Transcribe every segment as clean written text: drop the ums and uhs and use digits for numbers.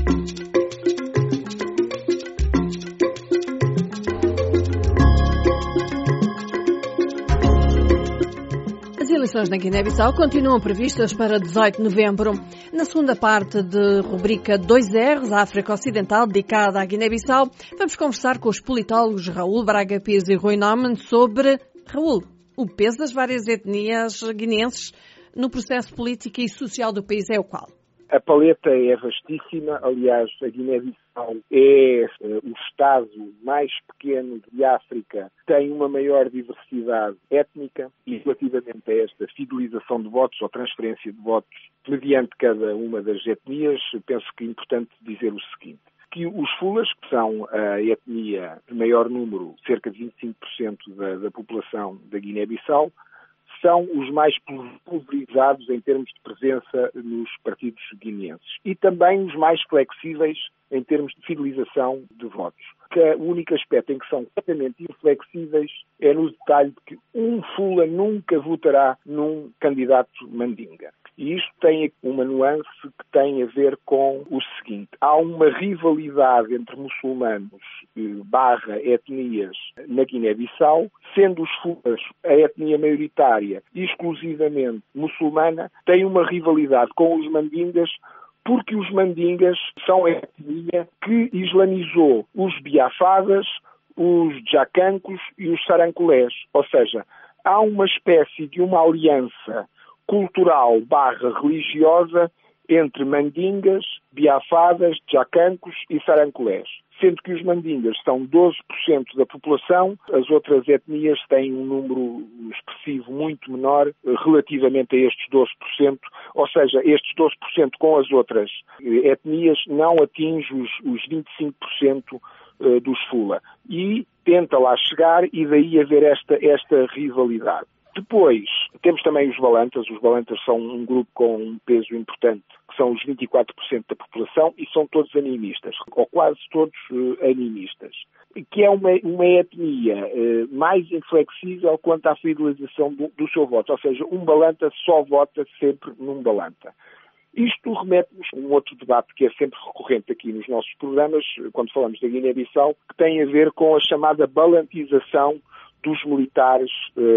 As eleições na Guiné-Bissau continuam previstas para 18 de novembro. Na segunda parte de rubrica 2Rs, a África Ocidental, dedicada à Guiné-Bissau, vamos conversar com os politólogos Raul Braga Pires e Rui Naumann sobre, Raul, o peso das várias etnias guineenses no processo político e social do país é o qual? A paleta é vastíssima, aliás, a Guiné-Bissau é o estado mais pequeno de África, tem uma maior diversidade étnica e relativamente a esta fidelização de votos ou transferência de votos mediante cada uma das etnias, penso que é importante dizer o seguinte, que os Fulas, que são a etnia de maior número, cerca de 25% da população da Guiné-Bissau, são os mais pulverizados em termos de presença nos partidos guineenses e também os mais flexíveis em termos de fidelização de votos. O único aspecto em que são completamente inflexíveis é no detalhe de que um Fula nunca votará num candidato mandinga. E isto tem uma nuance que tem a ver com o seguinte. Há uma rivalidade entre muçulmanos / etnias na Guiné-Bissau, sendo os Fulas a etnia maioritária e exclusivamente muçulmana, tem uma rivalidade com os mandingas porque os mandingas são a etnia que islamizou os biafadas, os jacancos e os sarancolés. Ou seja, há uma espécie de uma aliança cultural / religiosa entre mandingas, biafadas, jacancos e sarancolés. Sendo que os mandingas são 12% da população, as outras etnias têm um número expressivo muito menor relativamente a estes 12%, ou seja, estes 12% com as outras etnias não atinge os 25% dos Fula. E tenta lá chegar e daí haver esta rivalidade. Depois, temos também os balantas. Os balantas são um grupo com um peso importante, que são os 24% da população e são todos animistas, ou quase todos animistas, que é uma etnia mais inflexível quanto à fidelização do seu voto, ou seja, um balanta só vota sempre num balanta. Isto remete-nos a um outro debate que é sempre recorrente aqui nos nossos programas, quando falamos da Guiné-Bissau, que tem a ver com a chamada balantização dos militares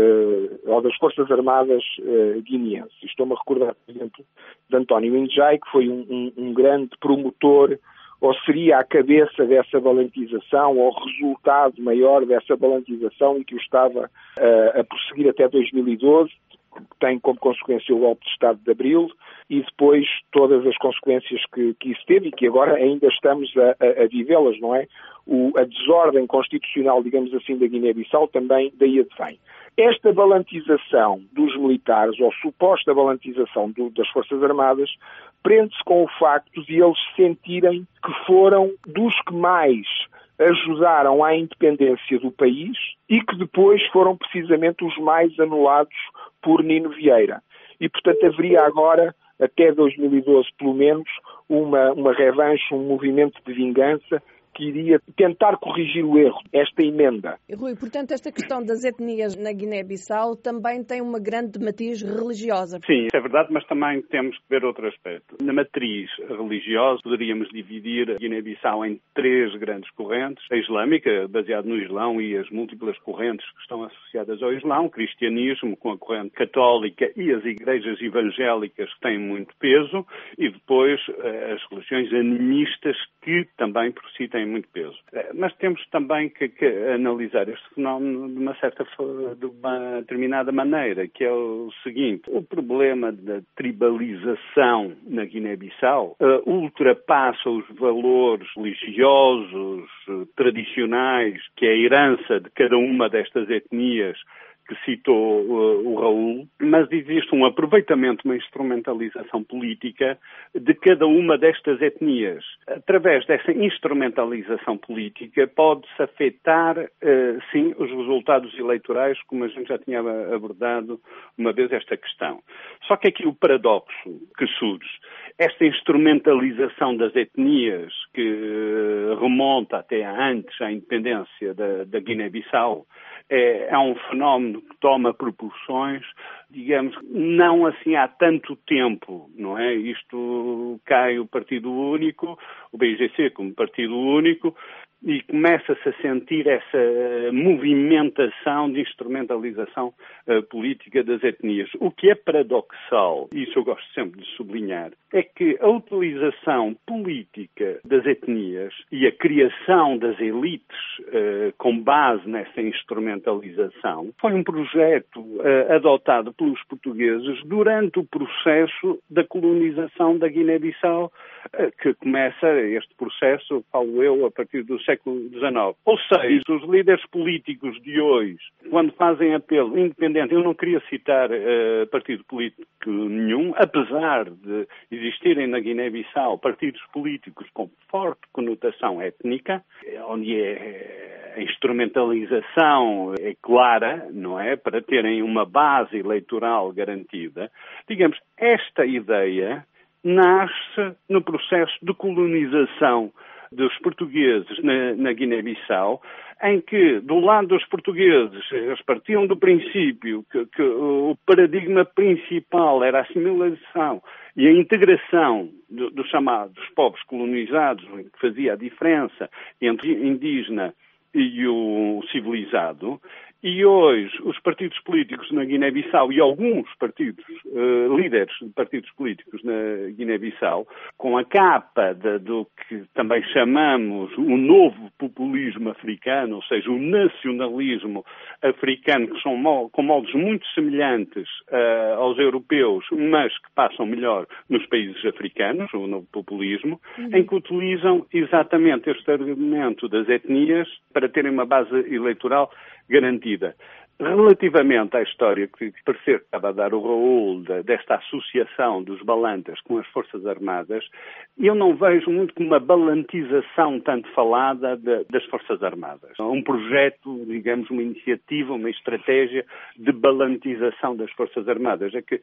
ou das Forças Armadas guineenses. Estou-me a recordar, por exemplo, de António Indjai, que foi um grande promotor, ou seria a cabeça dessa balantização, ou resultado maior dessa balantização e que o estava a prosseguir até 2012, que tem como consequência o golpe de Estado de Abril e depois todas as consequências que isso teve e que agora ainda estamos a vivê-las, não é? A desordem constitucional, digamos assim, da Guiné-Bissau também daí advém. Esta balantização dos militares, ou suposta balantização das Forças Armadas, prende-se com o facto de eles sentirem que foram dos que mais ajudaram à independência do país e que depois foram precisamente os mais anulados por Nino Vieira. E, portanto, haveria agora, até 2012 pelo menos, uma revanche, um movimento de vingança que iria tentar corrigir o erro, esta emenda. Rui, portanto, esta questão das etnias na Guiné-Bissau também tem uma grande matriz religiosa. Sim, é verdade, mas também temos que ver outro aspecto. Na matriz religiosa, poderíamos dividir a Guiné-Bissau em 3 grandes correntes. A islâmica, baseada no Islão, e as múltiplas correntes que estão associadas ao Islão, o cristianismo com a corrente católica e as igrejas evangélicas que têm muito peso, e depois as religiões animistas que também por si têm muito peso. Mas temos também que analisar este fenómeno de uma determinada maneira, que é o seguinte: o problema da tribalização na Guiné-Bissau ultrapassa os valores religiosos, tradicionais, que é a herança de cada uma destas etnias que citou o Raul, mas existe um aproveitamento, uma instrumentalização política de cada uma destas etnias. Através dessa instrumentalização política pode-se afetar, sim, os resultados eleitorais, como a gente já tinha abordado uma vez esta questão. Só que aqui o paradoxo que surge esta instrumentalização das etnias, que remonta até antes à independência da Guiné-Bissau, é um fenómeno que toma proporções, digamos, não assim há tanto tempo, não é? Isto cai o Partido Único, o BIGC como Partido Único, e começa-se a sentir essa movimentação de instrumentalização política das etnias. O que é paradoxal, e isso eu gosto sempre de sublinhar, é que a utilização política das etnias e a criação das elites com base nessa instrumentalização foi um projeto adotado pelos portugueses durante o processo da colonização da Guiné-Bissau, que começa este processo, falo eu, a partir do século XIX. Ou seja, os líderes políticos de hoje, quando fazem apelo independente, eu não queria citar partido político nenhum, apesar de existirem na Guiné-Bissau partidos políticos com forte conotação étnica, onde a instrumentalização é clara, não é? Para terem uma base eleitoral garantida. Digamos, esta ideia nasce no processo de colonização dos portugueses na Guiné-Bissau, em que, do lado dos portugueses, eles partiam do princípio que o paradigma principal era a assimilação e a integração dos chamados povos colonizados, que fazia a diferença entre o indígena e o civilizado. E hoje os partidos políticos na Guiné-Bissau e alguns partidos, líderes de partidos políticos na Guiné-Bissau, com a capa do que também chamamos o novo populismo africano, ou seja, o nacionalismo africano, que são com moldes muito semelhantes aos europeus, mas que passam melhor nos países africanos, o novo populismo, em que utilizam exatamente este argumento das etnias para terem uma base eleitoral garantida. Relativamente à história que parecer que estava a dar o Raul desta associação dos balantas com as Forças Armadas, eu não vejo muito como uma balantização tanto falada das Forças Armadas. Um projeto, digamos, uma iniciativa, uma estratégia de balantização das Forças Armadas. É que,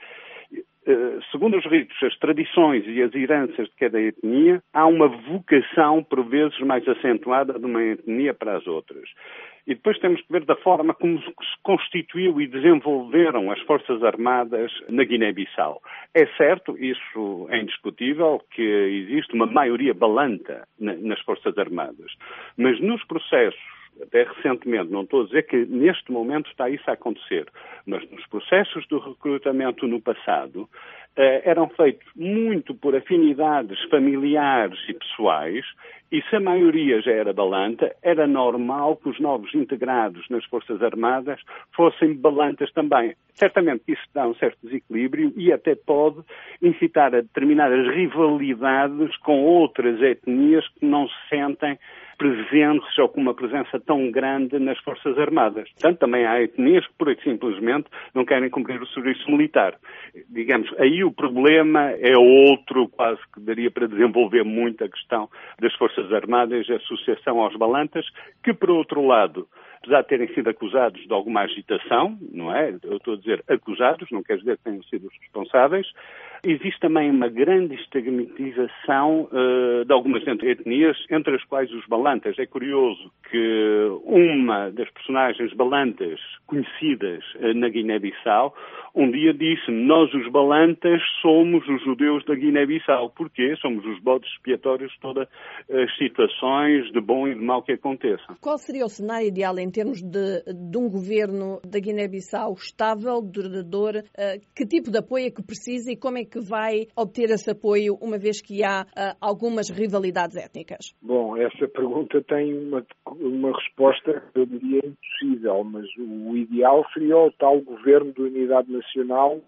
segundo os ritos, as tradições e as heranças de cada etnia, há uma vocação, por vezes, mais acentuada de uma etnia para as outras. E depois temos que ver da forma como se constituiu e desenvolveram as Forças Armadas na Guiné-Bissau. É certo, isso é indiscutível, que existe uma maioria balanta nas Forças Armadas. Mas nos processos, até recentemente, não estou a dizer que neste momento está isso a acontecer, mas nos processos do recrutamento no passado, eram feitos muito por afinidades familiares e pessoais, e se a maioria já era balanta, era normal que os novos integrados nas Forças Armadas fossem balantas também. Certamente isso dá um certo desequilíbrio e até pode incitar a determinadas rivalidades com outras etnias que não se sentem presentes ou com uma presença tão grande nas Forças Armadas. Portanto, também há etnias que, por simplesmente, não querem cumprir o serviço militar. Digamos, aí o problema é outro, quase que daria para desenvolver muito a questão das Forças Armadas e a associação aos balantas, que, por outro lado, apesar de terem sido acusados de alguma agitação, não é? Eu estou a dizer acusados, não quer dizer que tenham sido os responsáveis. Existe também uma grande estigmatização de algumas etnias, entre as quais os balantas. É curioso que uma das personagens balantas conhecidas na Guiné-Bissau um dia disse: nós os balantas somos os judeus da Guiné-Bissau. Porquê? Somos os bodes expiatórios de todas as situações de bom e de mau que aconteçam. Qual seria o cenário ideal em termos de um governo da Guiné-Bissau estável, duradouro? Que tipo de apoio é que precisa e como é que vai obter esse apoio, uma vez que há algumas rivalidades étnicas? Bom, essa pergunta tem uma resposta que eu diria impossível, mas o ideal seria o tal governo de unidade nacional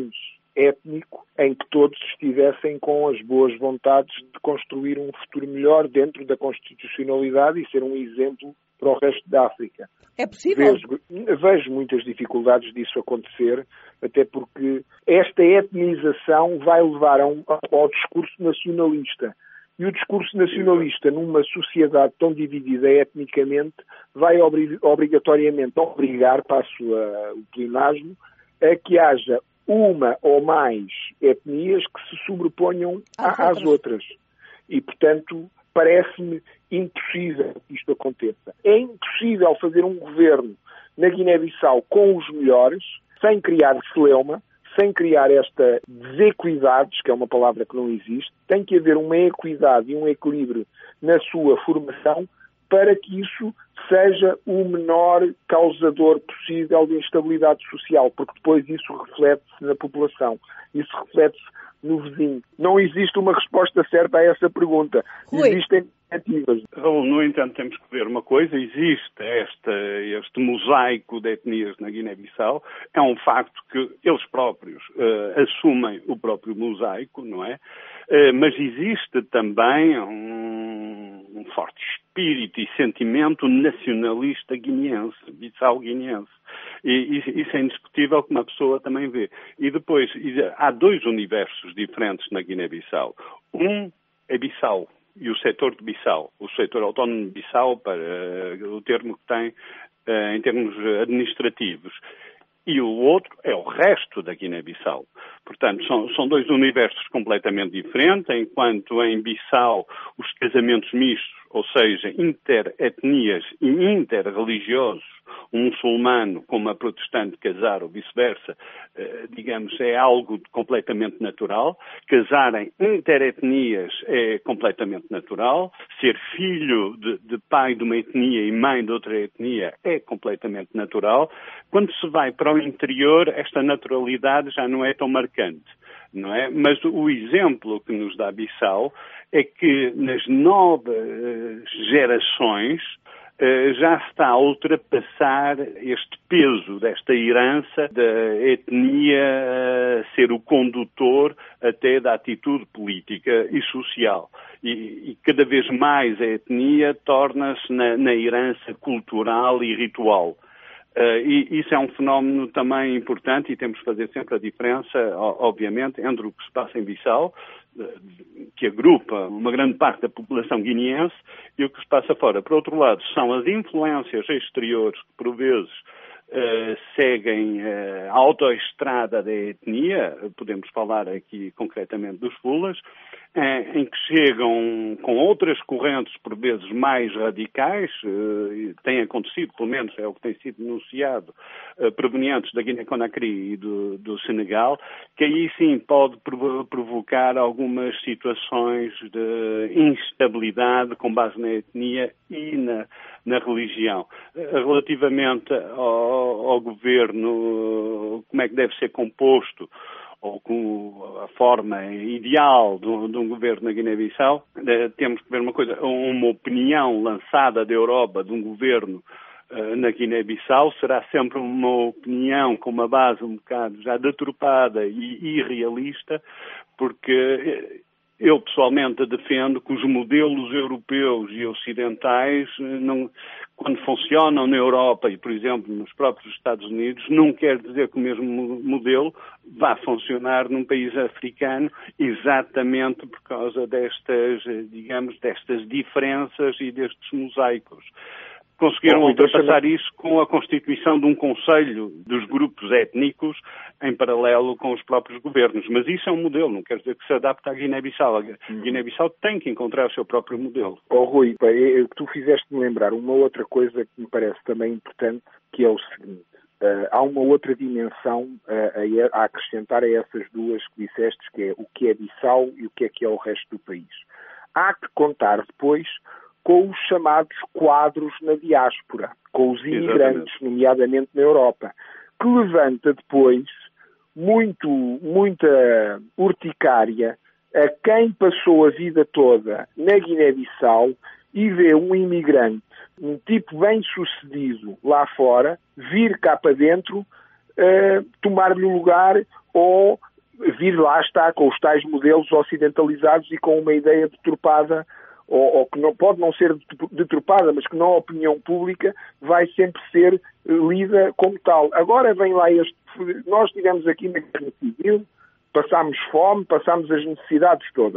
étnico, em que todos estivessem com as boas vontades de construir um futuro melhor dentro da constitucionalidade e ser um exemplo para o resto da África. É possível? Vejo muitas dificuldades disso acontecer, até porque esta etnização vai levar ao discurso nacionalista. E o discurso nacionalista numa sociedade tão dividida etnicamente vai obrigatoriamente obrigar, passo o pleonasmo, a que haja uma ou mais etnias que se sobreponham às outras. E, portanto, parece-me impossível que isto aconteça. É impossível fazer um governo na Guiné-Bissau com os melhores, sem criar celeuma, sem criar esta desequidades, que é uma palavra que não existe. Tem que haver uma equidade e um equilíbrio na sua formação para que isso seja o menor causador possível de instabilidade social, porque depois isso reflete-se na população, isso reflete-se no vizinho. Não existe uma resposta certa a essa pergunta. Existem alternativas. Raul, no entanto, temos que ver uma coisa. Existe este mosaico de etnias na Guiné-Bissau. É um facto que eles próprios assumem o próprio mosaico, não é? Mas existe também um forte espírito e sentimento nacionalista guineense, bissau-guineense. E isso é indiscutível que uma pessoa também vê. E depois, há dois universos diferentes na Guiné-Bissau. Um é Bissau e o setor de Bissau, o setor autónomo de Bissau, para o termo que tem em termos administrativos. E o outro é o resto da Guiné-Bissau. Portanto, são dois universos completamente diferentes, enquanto em Bissau os casamentos mistos, ou seja, interetnias e interreligiosos, um muçulmano com uma protestante casar ou vice-versa, digamos, é algo completamente natural. Casarem interetnias é completamente natural. Ser filho de pai de uma etnia e mãe de outra etnia é completamente natural. Quando se vai para o interior, esta naturalidade já não é tão marcante, não é? Mas o exemplo que nos dá Bissau é que nas novas gerações já se está a ultrapassar este peso desta herança da etnia ser o condutor até da atitude política e social. E cada vez mais a etnia torna-se na herança cultural e ritual. E isso é um fenómeno também importante e temos que fazer sempre a diferença, obviamente, entre o que se passa em Bissau, que agrupa uma grande parte da população guineense, e o que se passa fora. Por outro lado, são as influências exteriores que, por vezes, seguem a autoestrada da etnia, podemos falar aqui concretamente dos fulas, em que chegam com outras correntes, por vezes mais radicais, tem acontecido, pelo menos é o que tem sido denunciado, provenientes da Guiné-Conakry e do Senegal, que aí sim pode provocar algumas situações de instabilidade com base na etnia e na religião. Relativamente ao governo, como é que deve ser composto, ou com a forma ideal de um governo na Guiné-Bissau, temos que ver uma coisa, uma opinião lançada da Europa de um governo na Guiné-Bissau será sempre uma opinião com uma base um bocado já deturpada e irrealista, porque eu pessoalmente defendo que os modelos europeus e ocidentais, quando funcionam na Europa e, por exemplo, nos próprios Estados Unidos, não quer dizer que o mesmo modelo vá funcionar num país africano exatamente por causa destas diferenças e destes mosaicos. Conseguiram ultrapassar isso com a constituição de um conselho dos grupos étnicos em paralelo com os próprios governos. Mas isso é um modelo, não quer dizer que se adapte à Guiné-Bissau. A Guiné-Bissau tem que encontrar o seu próprio modelo. Rui, tu fizeste-me lembrar uma outra coisa que me parece também importante, que é o seguinte. Há uma outra dimensão a acrescentar a essas duas que disseste, que é Bissau e o que é o resto do país. Há que contar depois com os chamados quadros na diáspora, com os imigrantes, nomeadamente na Europa, que levanta depois muita urticária a quem passou a vida toda na Guiné-Bissau e vê um imigrante, um tipo bem-sucedido lá fora, vir cá para dentro, tomar-lhe o lugar ou vir lá estar com os tais modelos ocidentalizados e com uma ideia deturpada ou que não pode não ser deturpada, mas que na opinião pública vai sempre ser lida como tal. Agora vem lá nós estivemos aqui na Guerra Civil, passámos fome, passámos as necessidades todas.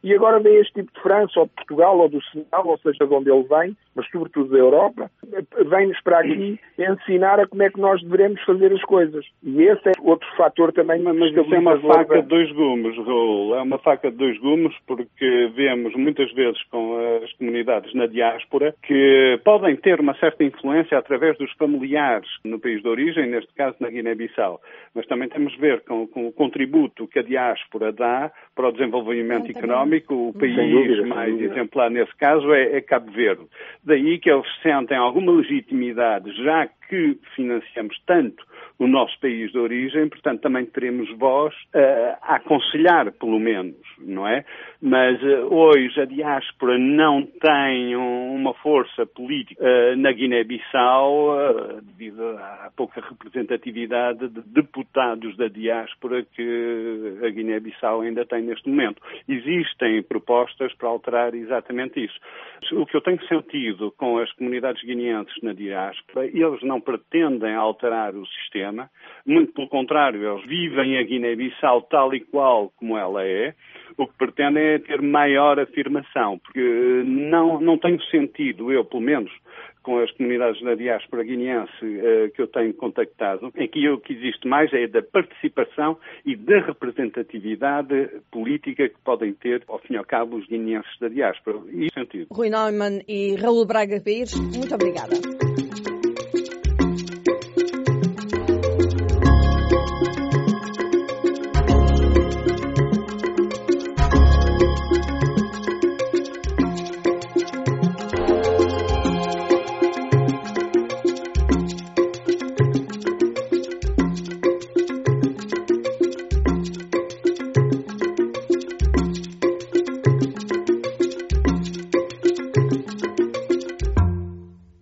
e agora vem este tipo de França, ou de Portugal, ou do Senegal, ou seja, de onde ele vem, mas sobretudo da Europa, vem-nos para aqui ensinar a como é que nós devemos fazer as coisas. E esse é outro fator também. Mas isso é uma faca de dois gumes, Raul. É uma faca de dois gumes, porque vemos muitas vezes com as comunidades na diáspora que podem ter uma certa influência através dos familiares no país de origem, neste caso na Guiné-Bissau. Mas também temos de ver com o contributo que a diáspora dá para o desenvolvimento económico. O país mais exemplar nesse caso é Cabo Verde. Daí que eles sentem alguma legitimidade, já que financiamos tanto o nosso país de origem, portanto também teremos voz a aconselhar, pelo menos, não é? Mas hoje a diáspora não tem uma força política na Guiné-Bissau devido à pouca representatividade de deputados da diáspora que a Guiné-Bissau ainda tem neste momento. Existem propostas para alterar exatamente isso. O que eu tenho sentido com as comunidades guineenses na diáspora, eles não pretendem alterar o sistema, muito pelo contrário, eles vivem a Guiné-Bissau tal e qual como ela é. O que pretendem é ter maior afirmação, porque não tenho sentido, eu pelo menos, com as comunidades da diáspora guineense que eu tenho contactado, em que o que existe mais é da participação e da representatividade política que podem ter, ao fim e ao cabo, os guineenses da diáspora. Isso sentido. Rui Neumann e Raul Braga Pires, muito obrigada.